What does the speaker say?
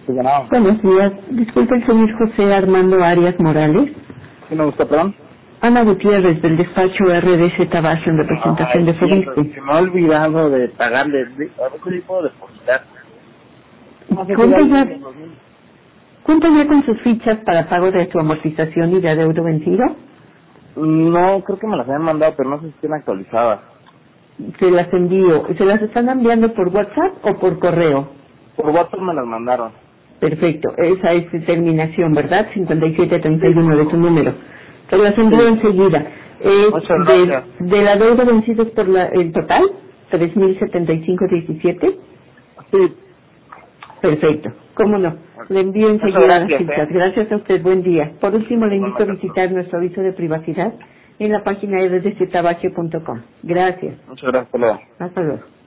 Sí, ganado. Buenos días. Disculpe el señor José Armando Arias Morales. ¿Sí me gusta, perdón? Ana Gutiérrez, del despacho RDZ Base en representación de Fobiste. Se me ha olvidado de pagarle. A ver si le puedo depositar. No sé si ¿Cuenta alguien ya, de 2000. cuenta ya con sus fichas para pago de su amortización y de adeudo vencido? No, creo que me las habían mandado, pero no sé si estén actualizadas. Se las envío. ¿Se las están enviando por WhatsApp o por correo? Por WhatsApp me las mandaron. Perfecto. Esa es su terminación, ¿verdad? Sí, 5731 de su número. Se las envío sí. enseguida. Es Muchas gracias. de la deuda vencida por el total, 3.075.17. Sí. Perfecto. ¿Cómo no? Le envío Muchas enseguida las gracias, fichas. Gracias a usted. Buen día. Por último, le invito a Igualmente. visitar nuestro aviso de privacidad en la página rdctabaque.com. Gracias. Muchas gracias, hasta luego. Hasta luego.